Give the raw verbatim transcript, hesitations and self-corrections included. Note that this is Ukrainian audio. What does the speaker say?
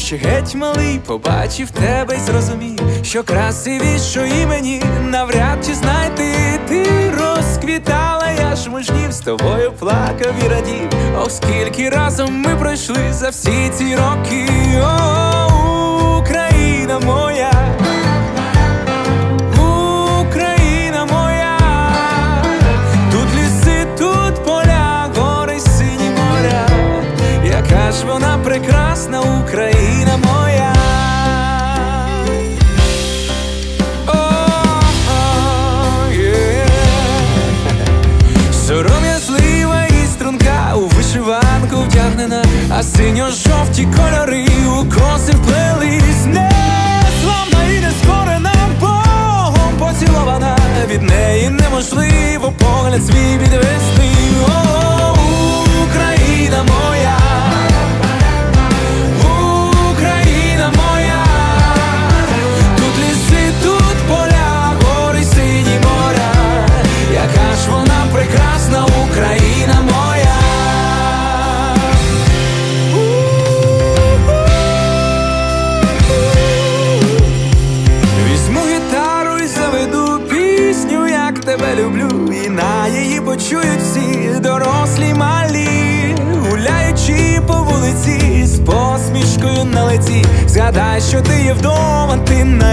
ще геть малий, побачив тебе й зрозумів, що красивішої мені навряд чи знайти. Ти розквітала, я ж мужнів, з тобою плакав і радів. Ох, скільки разом ми пройшли за всі ці роки. О, Україна моя, Україна моя, тут ліси, тут поля, гори, сині моря. Яка ж вона прекрасна, Україна моя. Сором'язлива і струнка, у вишиванку вдягнена, а синьо-жовті кольори у коси вплелись. Незламна і нескорена, Богом поцілована, від неї неможливо погляд свій відвести. О, Україна моя, Україна моя, тут ліси, тут поля, гори, сині моря. Яка ж вона прекрасна, Україна моя. Візьму гітару і заведу пісню, як тебе люблю, і на її почують всі, дорослі малі. Гуляючи по вулиці з посмішкою на лиці, згадай, що ти є вдома, ти на